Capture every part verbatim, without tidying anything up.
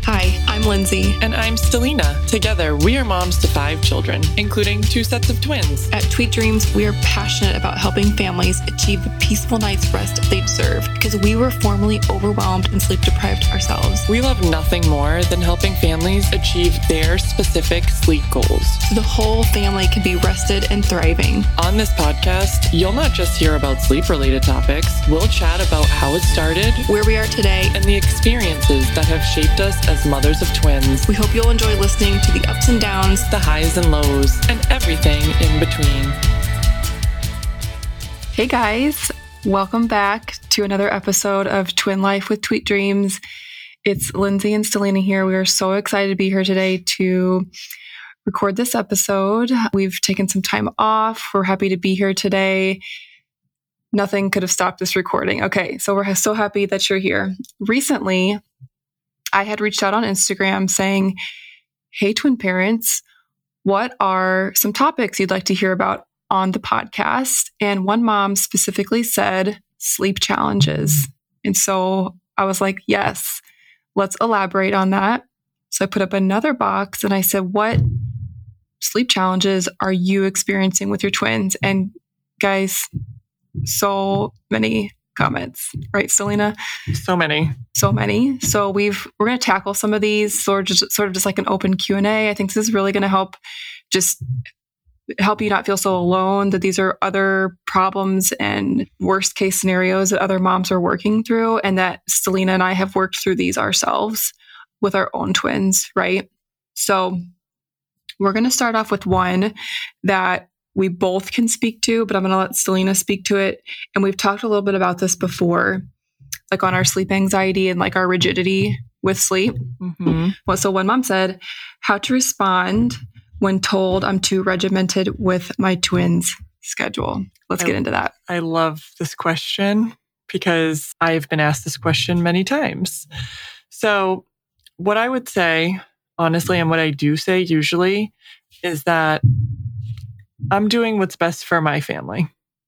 Hi, I'm Lindsay. And I'm Stelina. Together, we are moms to five children, including two sets of twins. At Tweet Dreams, we are passionate about helping families achieve the peaceful night's rest they deserve because we were formerly overwhelmed and sleep deprived ourselves. We love nothing more than helping families achieve their specific sleep goals, so the whole family can be rested and thriving. On this podcast, you'll not just hear about sleep-related topics. We'll chat about how it started, where we are today, and the experiences that have shaped us as mothers of twins. We hope you'll enjoy listening to the ups and downs, the highs and lows, and everything in between. Hey guys, welcome back to another episode of Twin Life with Tweet Dreams. It's Lindsay and Stelina here. We are so excited to be here today to record this episode. We've taken some time off. We're happy to be here today. Nothing could have stopped this recording. Okay, so we're so happy that you're here. Recently, I had reached out on Instagram saying, hey, twin parents, what are some topics you'd like to hear about on the podcast? And one mom specifically said sleep challenges. And so I was like, yes, let's elaborate on that. So I put up another box and I said, what sleep challenges are you experiencing with your twins? And guys, so many comments, right, Stelina? So many. So many. So we've, we're going to tackle some of these sort of just, sort of just like an open Q and A. I think this is really going to help just help you not feel so alone, that these are other problems and worst case scenarios that other moms are working through, and that Stelina and I have worked through these ourselves with our own twins, right? So we're going to start off with one that we both can speak to, but I'm going to let Stelina speak to it. And we've talked a little bit about this before, like on our sleep anxiety and like our rigidity with sleep. Mm-hmm. Well, so one mom said, how to respond when told I'm too regimented with my twins' schedule. Let's I, get into that. I love this question because I've been asked this question many times. So what I would say, honestly, and what I do say usually is that I'm doing what's best for my family.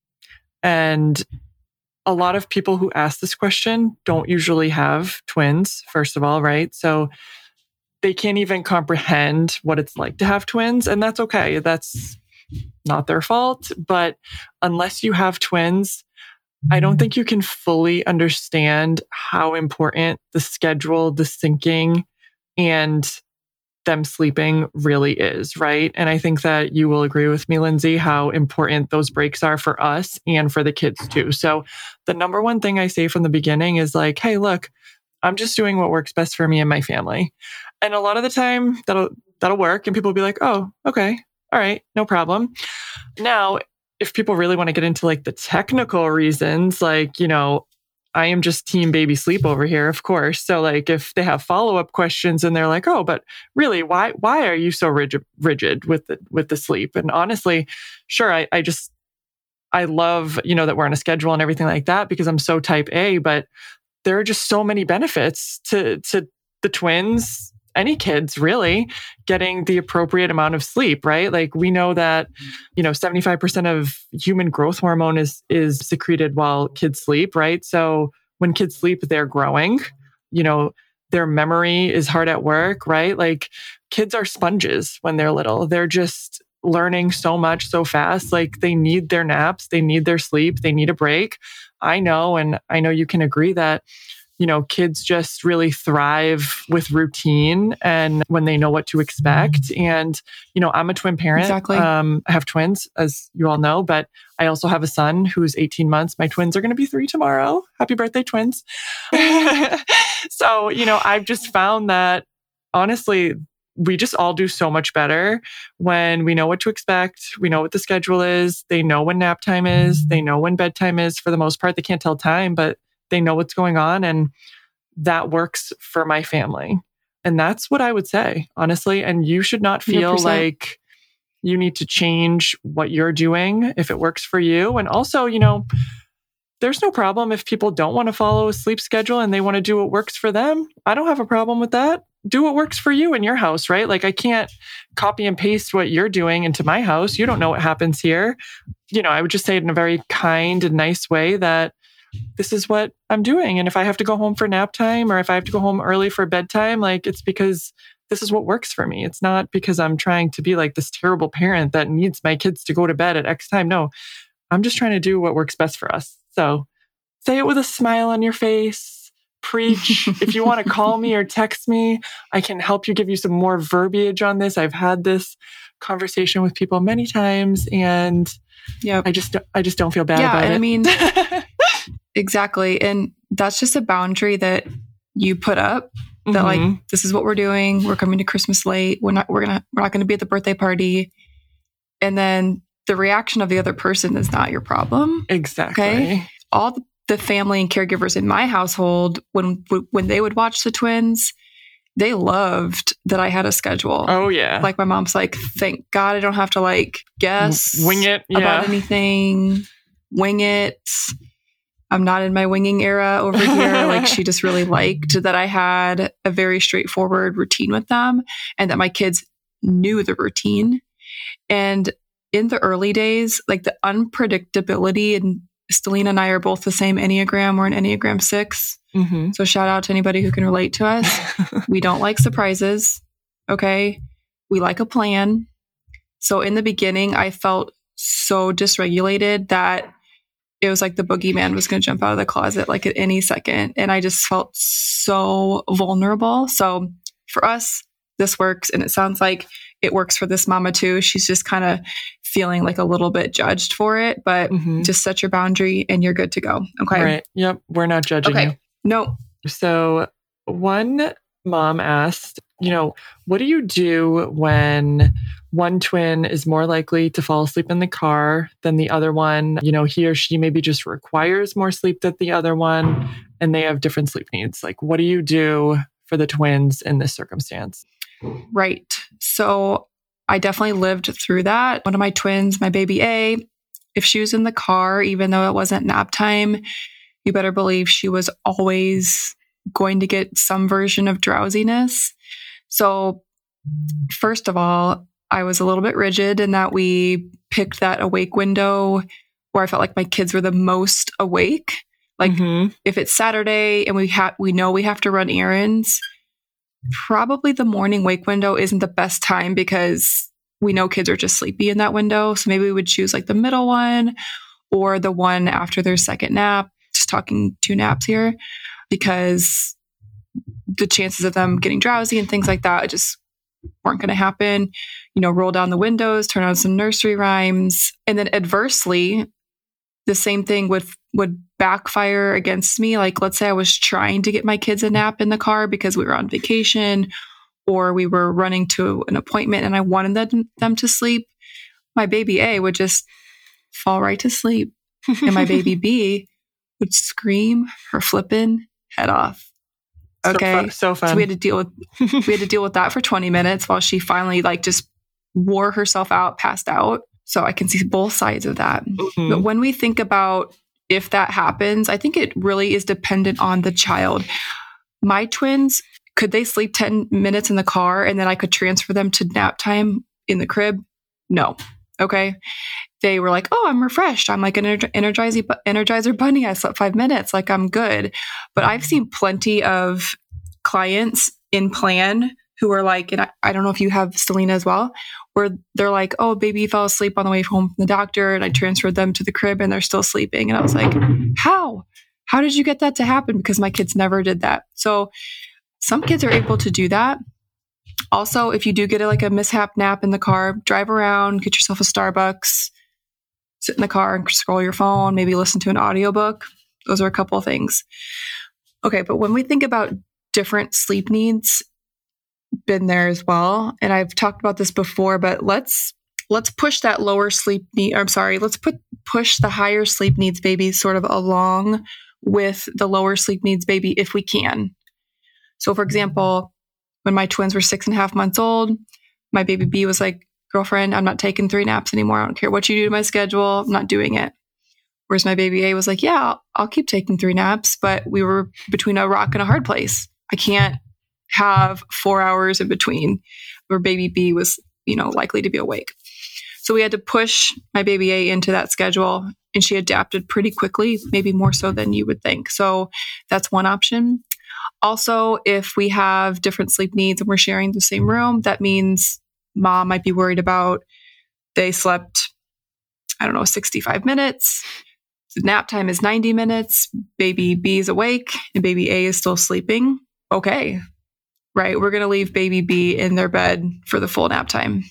And a lot of people who ask this question don't usually have twins, first of all, right? So they can't even comprehend what it's like to have twins. And that's okay. That's not their fault. But unless you have twins, I don't think you can fully understand how important the schedule, the syncing, and them sleeping really is, right? And I think that you will agree with me, Lindsay, how important those breaks are for us and for the kids too. So the number one thing I say from the beginning is like, hey, look, I'm just doing what works best for me and my family. And a lot of the time that'll, that'll work. And people will be like, oh, okay. All right. No problem. Now, if people really want to get into like the technical reasons, like, you know, I am just team baby sleep over here, of course. So like if they have follow-up questions and they're like, oh, but really, why why are you so rigid rigid with the with the sleep? And honestly, sure, I, I just I love, you know, that we're on a schedule and everything like that because I'm so type A, but there are just so many benefits to to the twins, any kids really, getting the appropriate amount of sleep, right? Like we know that, you know, seventy-five percent of human growth hormone is is secreted while kids sleep, right? So when kids sleep, they're growing, you know, their memory is hard at work, right? Like kids are sponges when they're little. They're just learning so much so fast. Like they need their naps, they need their sleep, they need a break. I know, and I know you can agree that, you know, kids just really thrive with routine and when they know what to expect. And, you know, I'm a twin parent. Exactly. Um, I have twins, as you all know, but I also have a son who's eighteen months. My twins are going to be three tomorrow. Happy birthday, twins. So, you know, I've just found that honestly, we just all do so much better when we know what to expect. We know what the schedule is. They know when nap time is. They know when bedtime is. For the most part, they can't tell time, but they know what's going on, and that works for my family. And that's what I would say, honestly. And you should not feel one hundred percent like you need to change what you're doing if it works for you. And also, you know, there's no problem if people don't want to follow a sleep schedule and they want to do what works for them. I don't have a problem with that. Do what works for you in your house, right? Like I can't copy and paste what you're doing into my house. You don't know what happens here. You know, I would just say it in a very kind and nice way that this is what I'm doing. And if I have to go home for nap time or if I have to go home early for bedtime, like it's because this is what works for me. It's not because I'm trying to be like this terrible parent that needs my kids to go to bed at X time. No, I'm just trying to do what works best for us. So say it with a smile on your face, preach. If you want to call me or text me, I can help you, give you some more verbiage on this. I've had this conversation with people many times and yeah, I just, I just don't feel bad yeah, about and it. I mean, exactly. And that's just a boundary that you put up. That mm-hmm. like, this is what we're doing. We're coming to Christmas late. We're not, we're gonna, we're not going to be at the birthday party. And then the reaction of the other person is not your problem. Exactly. Okay. All the, the family and caregivers in my household, when, when they would watch the twins, they loved that I had a schedule. Oh yeah. Like my mom's like, thank God I don't have to like guess wing it yeah. about anything, wing it. I'm not in my winging era over here. Like she just really liked that I had a very straightforward routine with them and that my kids knew the routine. And in the early days, like the unpredictability, and Stelina and I are both the same Enneagram. We're an Enneagram six. Mm-hmm. So shout out to anybody who can relate to us. We don't like surprises. Okay. We like a plan. So in the beginning, I felt so dysregulated that it was like the boogeyman was going to jump out of the closet like at any second. And I just felt so vulnerable. So for us, this works. And it sounds like it works for this mama too. She's just kind of feeling like a little bit judged for it, but mm-hmm. just set your boundary and you're good to go. Okay. Right. Yep. We're not judging okay. you. No. So one mom asked, you know, what do you do when one twin is more likely to fall asleep in the car than the other one? You know, he or she maybe just requires more sleep than the other one, and they have different sleep needs. Like, what do you do for the twins in this circumstance? Right. So I definitely lived through that. One of my twins, my baby A, if she was in the car, even though it wasn't nap time, you better believe she was always going to get some version of drowsiness. So first of all, I was a little bit rigid in that we picked that awake window where I felt like my kids were the most awake. Like mm-hmm. if it's Saturday and we have, we know we have to run errands, probably the morning wake window isn't the best time because we know kids are just sleepy in that window. So maybe we would choose like the middle one or the one after their second nap, just talking two naps here, because the chances of them getting drowsy and things like that just weren't going to happen. You know, roll down the windows, turn on some nursery rhymes. And then adversely, the same thing would, would backfire against me. Like, let's say I was trying to get my kids a nap in the car because we were on vacation or we were running to an appointment and I wanted them, them to sleep. My baby A would just fall right to sleep. And my baby B would scream her flippin' head off. Okay. So fun. So fun. So we had to deal with, we had to deal with that for twenty minutes while she finally like just wore herself out, passed out. So I can see both sides of that. Mm-hmm. But when we think about if that happens, I think it really is dependent on the child. My twins, could they sleep ten minutes in the car and then I could transfer them to nap time in the crib? No. Okay. They were like, oh, I'm refreshed. I'm like an energizer, energizer bunny. I slept five minutes. Like I'm good. But I've seen plenty of clients in plan who are like, and I, I don't know if you have Stelina as well, where they're like, oh, baby fell asleep on the way home from the doctor and I transferred them to the crib and they're still sleeping. And I was like, how? How did you get that to happen? Because my kids never did that. So some kids are able to do that. Also, if you do get a, like a mishap nap in the car, drive around, get yourself a Starbucks, sit in the car and scroll your phone, maybe listen to an audiobook. Those are a couple of things. Okay, but when we think about different sleep needs, been there as well. And I've talked about this before, but let's let's push that lower sleep need. I'm sorry, let's put push the higher sleep needs baby sort of along with the lower sleep needs baby if we can. So for example, when my twins were six and a half months old, my baby B was like, girlfriend, I'm not taking three naps anymore. I don't care what you do to my schedule. I'm not doing it. Whereas my baby A was like, yeah, I'll, I'll keep taking three naps, but we were between a rock and a hard place. I can't have four hours in between where baby B was, you know, likely to be awake. So we had to push my baby A into that schedule, and she adapted pretty quickly, maybe more so than you would think. So that's one option. Also, if we have different sleep needs and we're sharing the same room, that means mom might be worried about they slept, I don't know, sixty-five minutes. The nap time is ninety minutes. Baby B is awake and baby A is still sleeping. Okay, right? We're going to leave baby B in their bed for the full nap time.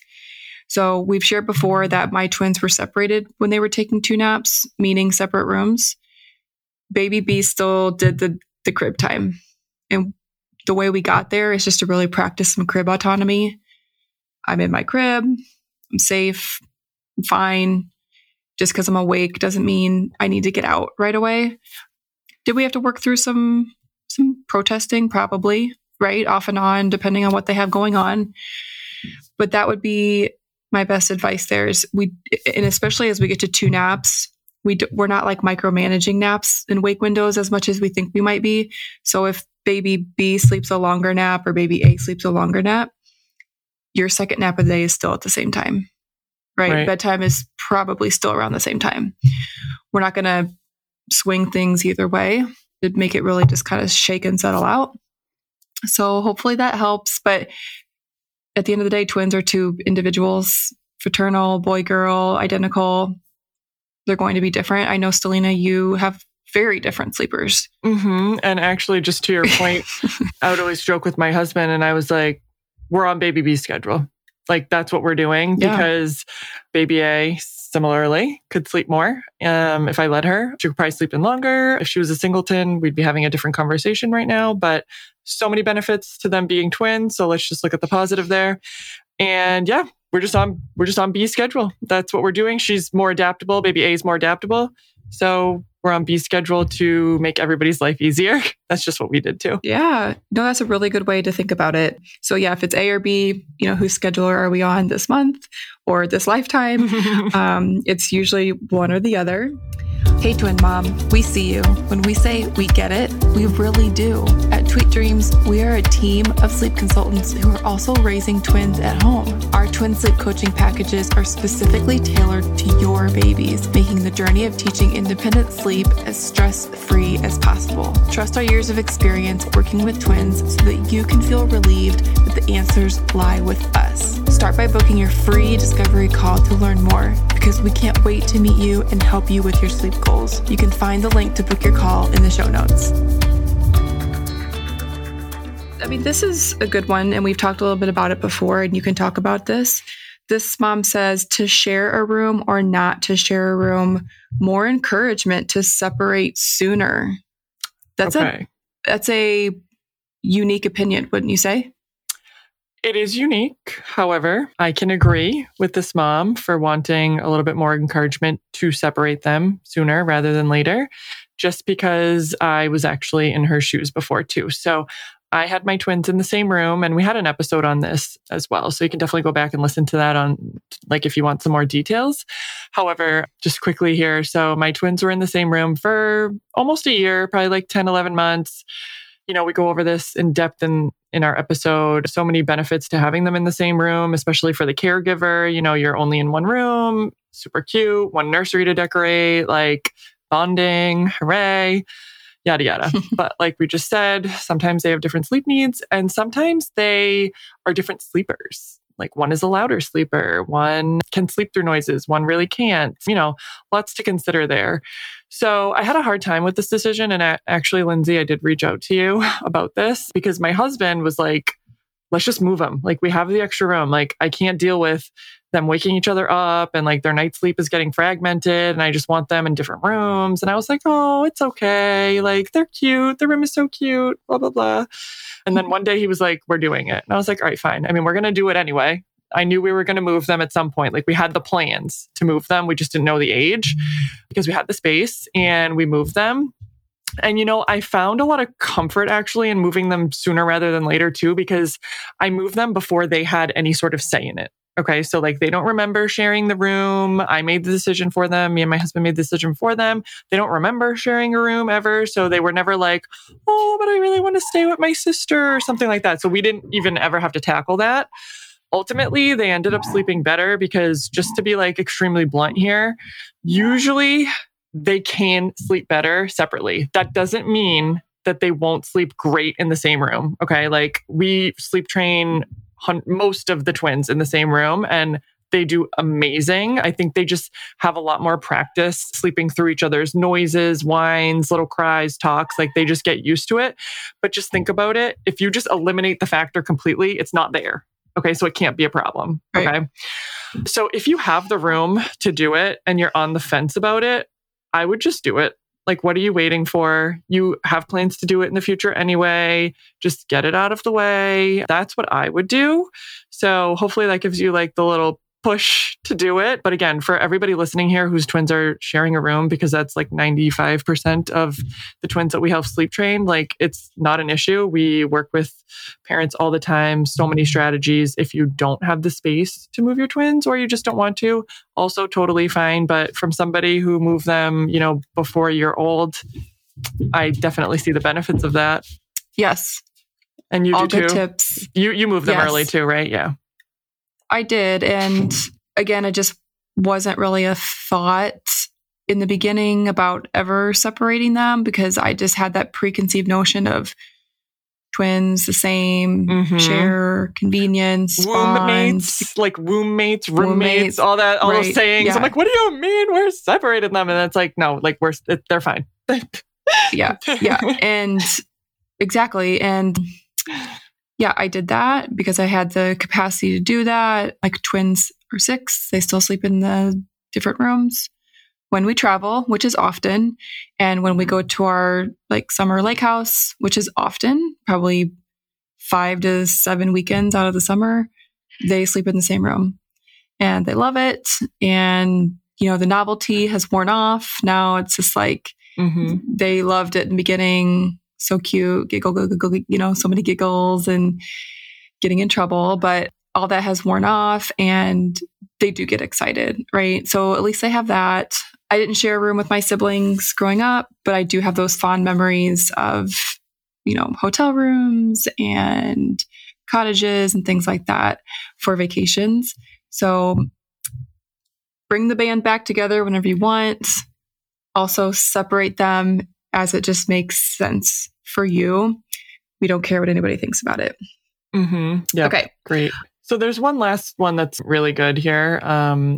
So we've shared before that my twins were separated when they were taking two naps, meaning separate rooms. Baby B still did the, the crib time. And the way we got there is just to really practice some crib autonomy. I'm in my crib. I'm safe. I'm fine. Just because I'm awake doesn't mean I need to get out right away. Did we have to work through some some protesting? Probably, right? Off and on, depending on what they have going on. But that would be my best advice there is we, and especially as we get to two naps, we do, we're not like micromanaging naps and wake windows as much as we think we might be. So if baby B sleeps a longer nap or baby A sleeps a longer nap, your second nap of the day is still at the same time, right? right. Bedtime is probably still around the same time. We're not going to swing things either way. It'd make it really just kind of shake and settle out. So hopefully that helps. But at the end of the day, twins are two individuals, fraternal, boy, girl, identical. They're going to be different. I know, Stelina, you have very different sleepers. Mm-hmm. And actually, just to your point, I would always joke with my husband and I was like, we're on baby B's schedule. Like that's what we're doing yeah. because baby A similarly could sleep more. Um, if I let her, she could probably sleep in longer. If she was a singleton, we'd be having a different conversation right now, but so many benefits to them being twins. So let's just look at the positive there. And yeah, we're just on, we're just on B's schedule. That's what we're doing. She's more adaptable. Baby A is more adaptable. So we're on B's schedule to make everybody's life easier. That's just what we did too. Yeah. No, that's a really good way to think about it. So yeah, if it's A or B, you know, whose schedule are we on this month or this lifetime? um, it's usually one or the other. Hey, twin mom, we see you. When we say we get it, we really do. At Tweet Dreams, we are a team of sleep consultants who are also raising twins at home. Our twin sleep coaching packages are specifically tailored to your babies, making the journey of teaching independent sleep as stress-free as possible. Trust our years of experience working with twins so that you can feel relieved that the answers lie with us. Start by booking your free discovery call to learn more, because we can't wait to meet you and help you with your sleep goals. You can find the link to book your call in the show notes. I mean, this is a good one, and we've talked a little bit about it before, and you can talk about this. This mom says to share a room or not to share a room, more encouragement to separate sooner. That's okay. a that's a unique opinion, wouldn't you say? It is unique. However, I can agree with this mom for wanting a little bit more encouragement to separate them sooner rather than later, just because I was actually in her shoes before too. So I had my twins in the same room, and we had an episode on this as well. So you can definitely go back and listen to that on, like, if you want some more details. However, just quickly here. So my twins were in the same room for almost a year, probably like ten, eleven months. You know, we go over this in depth in, in our episode. So many benefits to having them in the same room, especially for the caregiver. You know, you're only in one room, super cute, one nursery to decorate, like bonding, hooray, yada, yada. But like we just said, sometimes they have different sleep needs and sometimes they are different sleepers. Like one is a louder sleeper, one can sleep through noises, one really can't, you know, lots to consider there. So I had a hard time with this decision. And I, actually, Lindsay, I did reach out to you about this because my husband was like, let's just move them. Like we have the extra room. Like I can't deal with them waking each other up and like their night sleep is getting fragmented and I just want them in different rooms. And I was like, oh, it's okay. Like they're cute. The room is so cute, blah, blah, blah. And then one day he was like, we're doing it. And I was like, all right, fine. I mean, we're going to do it anyway. I knew we were going to move them at some point. Like we had the plans to move them. We just didn't know the age because we had the space and we moved them. And, you know, I found a lot of comfort actually in moving them sooner rather than later too, because I moved them before they had any sort of say in it. Okay. So like they don't remember sharing the room. I made the decision for them. Me and my husband made the decision for them. They don't remember sharing a room ever. So they were never like, oh, but I really want to stay with my sister or something like that. So we didn't even ever have to tackle that. ultimately they ended up sleeping better because, just to be like extremely blunt here, usually they can sleep better separately. That doesn't mean that they won't sleep great in the same room. Okay. Like we sleep train hun- most of the twins in the same room and they do amazing. I think they just have a lot more practice sleeping through each other's noises, whines, little cries, talks. Like they just get used to it. But just think about it. If you just eliminate the factor completely, it's not there. Okay. So it can't be a problem. Okay. Right. So if you have the room to do it and you're on the fence about it, I would just do it. Like, what are you waiting for? You have plans to do it in the future anyway. Just get it out of the way. That's what I would do. So hopefully that gives you like the little push to do it. But again, for everybody listening here whose twins are sharing a room, because that's like ninety-five percent of the twins that we help sleep train, like it's not an issue. We work with parents all the time, so many strategies. If you don't have the space to move your twins or you just don't want to, also totally fine. But from somebody who moved them, you know, before a year old, I definitely see the benefits of that. Yes. And you all do good too. Tips. You you move them yes. early too, right? Yeah. I did. And again, it just wasn't really a thought in the beginning about ever separating them because I just had that preconceived notion of twins, the same, mm-hmm. share, convenience, roommates, like roommates, roommates, roommates, all that, all right. those sayings. Yeah. I'm like, what do you mean we're separating them? And it's like, no, like we're, they're fine. yeah. Yeah. And exactly. And yeah, I did that because I had the capacity to do that. Like twins are six. They still sleep in the different rooms when we travel, which is often. And when we go to our like summer lake house, which is often, probably five to seven weekends out of the summer, they sleep in the same room and they love it. And, you know, the novelty has worn off. Now it's just like, mm-hmm. they loved it in the beginning. So cute, giggle, giggle, giggle, you know, so many giggles and getting in trouble, but all that has worn off and they do get excited, right? So at least I have that. I didn't share a room with my siblings growing up, but I do have those fond memories of, you know, hotel rooms and cottages and things like that for vacations. So bring the band back together whenever you want. Also separate them as it just makes sense for you. We don't care what anybody thinks about it. Mm-hmm. Yeah. Okay. Great. So there's one last one that's really good here. Um,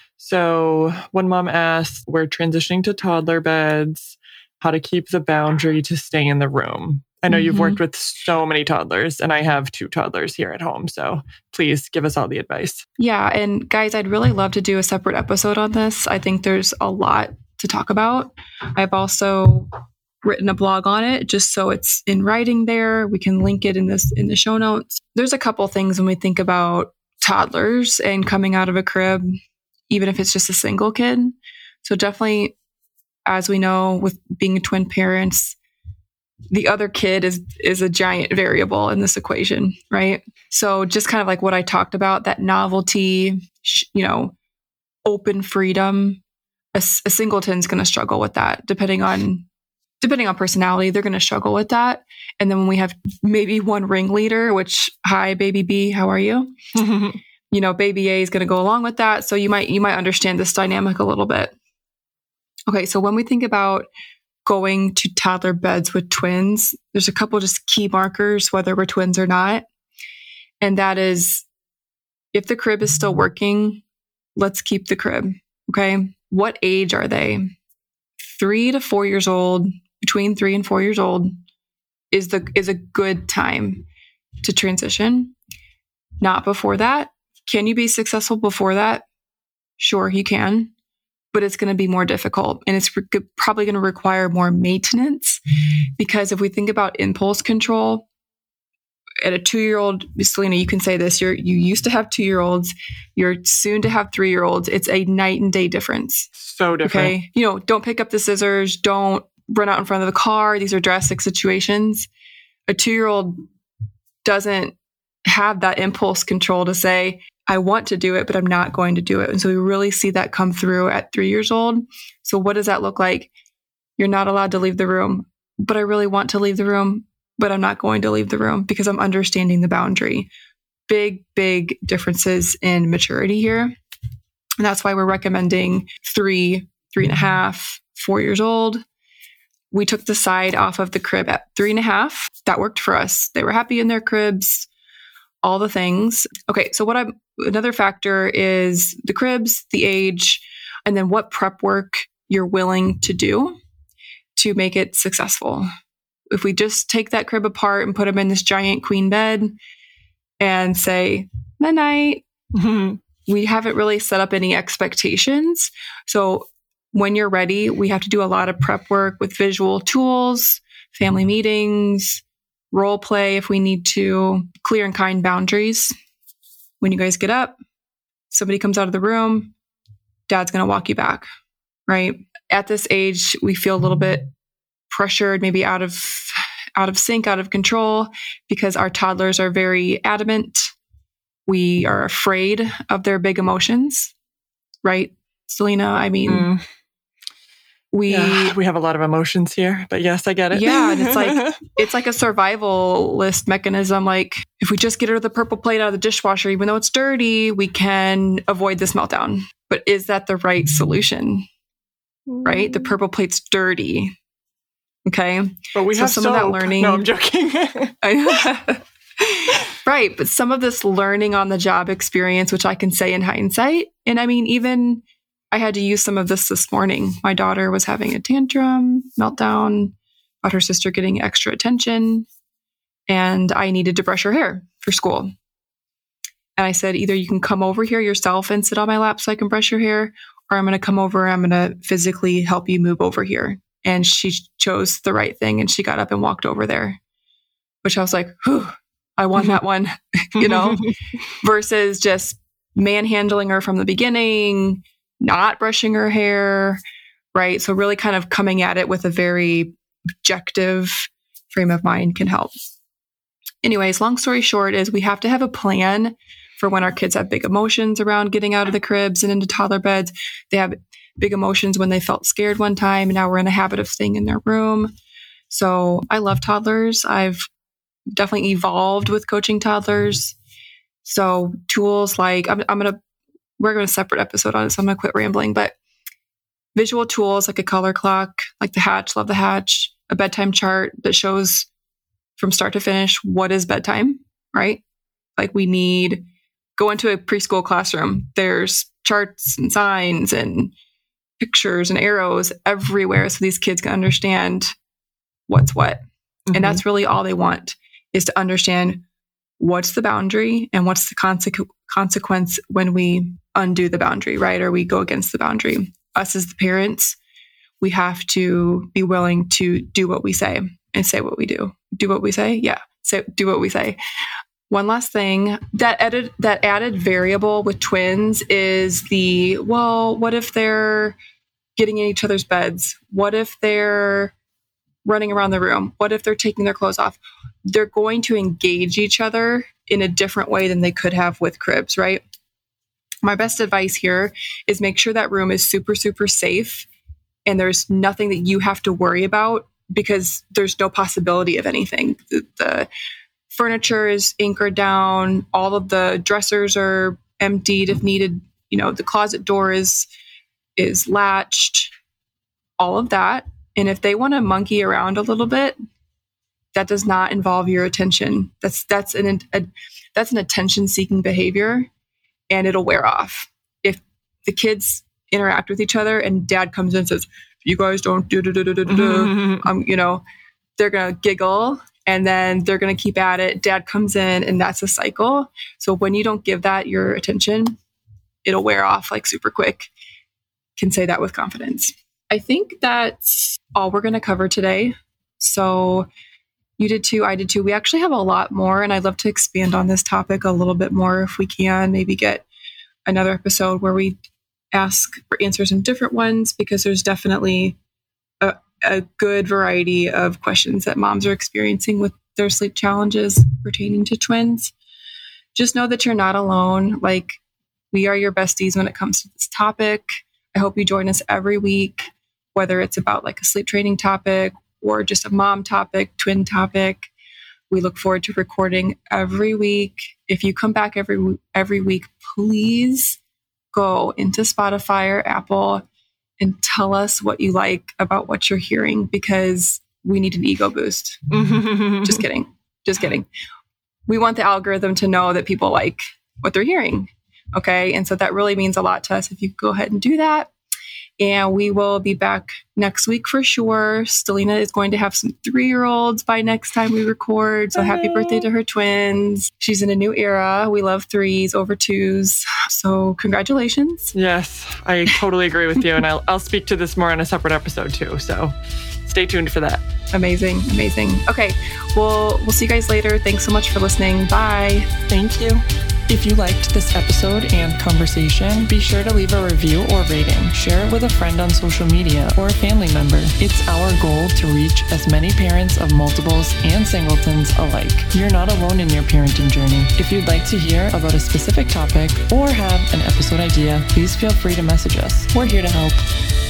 so one mom asked, we're transitioning to toddler beds, how to keep the boundary to stay in the room. I know mm-hmm. you've worked with so many toddlers and I have two toddlers here at home. So please give us all the advice. Yeah. And guys, I'd really love to do a separate episode on this. I think there's a lot to talk about. I've also written a blog on it just so it's in writing there. We can link it in this in the show notes. There's a couple things when we think about toddlers and coming out of a crib, even if it's just a single kid. So definitely, as we know, with being twin parents, the other kid is is a giant variable in this equation, right? So just kind of like what I talked about, that novelty, you know, open freedom. A, a singleton's going to struggle with that, depending on depending on personality. They're going to struggle with that. And then when we have maybe one ringleader, which, hi, baby B, how are you? You know, baby A is going to go along with that. So you might you might understand this dynamic a little bit. Okay, so when we think about going to toddler beds with twins, there's a couple just key markers, whether we're twins or not. And that is, if the crib is still working, let's keep the crib. Okay. What age are they? Three to four years old, between three and four years old is the is a good time to transition. Not before that. Can you be successful before that? Sure, you can, but it's going to be more difficult and it's re- probably going to require more maintenance because if we think about impulse control, at a two-year-old, Selena, you can say this, you're, you used to have two-year-olds, you're soon to have three-year-olds. It's a night and day difference. So different. Okay. You know, don't pick up the scissors. Don't run out in front of the car. These are drastic situations. A two-year-old doesn't have that impulse control to say, I want to do it, but I'm not going to do it. And so we really see that come through at three years old. So what does that look like? You're not allowed to leave the room, but I really want to leave the room, but I'm not going to leave the room because I'm understanding the boundary. big, big differences in maturity here. And that's why we're recommending three, three and a half, four years old. We took the side off of the crib at three and a half. That worked for us. They were happy in their cribs, all the things. Okay, so what I'm, another factor is the cribs, the age, and then what prep work you're willing to do to make it successful. If we just take that crib apart and put them in this giant queen bed and say, night night, mm-hmm. we haven't really set up any expectations. So when you're ready, we have to do a lot of prep work with visual tools, family meetings, role play if we need to, clear and kind boundaries. When you guys get up, somebody comes out of the room, dad's going to walk you back, right? At this age, we feel a little bit pressured, maybe out of out of sync, out of control, because our toddlers are very adamant. We are afraid of their big emotions, right, Selena? I mean, mm. we yeah, we have a lot of emotions here, but yes, I get it. Yeah, and it's like it's like a survivalist mechanism. Like if we just get rid of the purple plate out of the dishwasher, even though it's dirty, we can avoid this meltdown. But is that the right solution? Right? The purple plate's dirty. Okay. But we so have some soap. Of that learning. No, I'm joking. Right. But some of this learning on the job experience, which I can say in hindsight. And I mean, even I had to use some of this this morning. My daughter was having a tantrum, meltdown about her sister getting extra attention. And I needed to brush her hair for school. And I said, either you can come over here yourself and sit on my lap so I can brush your hair, or I'm going to come over, I'm going to physically help you move over here. And she chose the right thing. And she got up and walked over there, which I was like, whew, I won that one, you know, versus just manhandling her from the beginning, not brushing her hair, right? So really kind of coming at it with a very objective frame of mind can help. Anyways, long story short is we have to have a plan for when our kids have big emotions around getting out of the cribs and into toddler beds. They have big emotions when they felt scared one time, and now we're in a habit of staying in their room. So I love toddlers. I've definitely evolved with coaching toddlers. So tools like, I'm, I'm going to, we're going to separate episode on it, so I'm going to quit rambling, but visual tools like a color clock, like the Hatch, love the Hatch, a bedtime chart that shows from start to finish what is bedtime, right? Like we need, go into a preschool classroom, there's charts and signs and pictures and arrows everywhere so these kids can understand what's what. Mm-hmm. And that's really all they want, is to understand what's the boundary and what's the consequ- consequence when we undo the boundary, right? Or we go against the boundary. Us as the parents, we have to be willing to do what we say and say what we do. Do what we say? Yeah. So do what we say. One last thing, that added, that added variable with twins is the, well, what if they're getting in each other's beds? What if they're running around the room? What if they're taking their clothes off? They're going to engage each other in a different way than they could have with cribs, right? My best advice here is make sure that room is super, super safe and there's nothing that you have to worry about because there's no possibility of anything. The, the furniture is anchored down. All of the dressers are emptied if needed. You know, the closet door is is latched, all of that. And if they want to monkey around a little bit, that does not involve your attention. That's that's an a, that's an attention-seeking behavior, and it'll wear off. If the kids interact with each other and dad comes in and says, "You guys don't do do do do do do," um, you know, they're gonna giggle. And then they're going to keep at it. Dad comes in and that's a cycle. So when you don't give that your attention, it'll wear off like super quick. Can say that with confidence. I think that's all we're going to cover today. So you did too. I did too. We actually have a lot more, and I'd love to expand on this topic a little bit more if we can. Maybe get another episode where we ask for answers in different ones, because there's definitely a a good variety of questions that moms are experiencing with their sleep challenges pertaining to twins. Just know that you're not alone. Like, we are your besties when it comes to this topic. I hope you join us every week, whether it's about like a sleep training topic or just a mom topic, twin topic. We look forward to recording every week. If you come back every every week, please go into Spotify or Apple and tell us what you like about what you're hearing, because we need an ego boost. Just kidding. Just kidding. We want the algorithm to know that people like what they're hearing. Okay. And so that really means a lot to us if you go ahead and do that. And we will be back next week for sure. Stelina is going to have some three-year-olds by next time we record. So happy birthday to her twins. She's in a new era. We love threes over twos. So congratulations. Yes, I totally agree with you. And I'll, I'll speak to this more on a separate episode too. So stay tuned for that. Amazing. Amazing. Okay. Well, we'll see you guys later. Thanks so much for listening. Bye. Thank you. If you liked this episode and conversation, be sure to leave a review or rating. Share it with a friend on social media or a family member. It's our goal to reach as many parents of multiples and singletons alike. You're not alone in your parenting journey. If you'd like to hear about a specific topic or have an episode idea, please feel free to message us. We're here to help.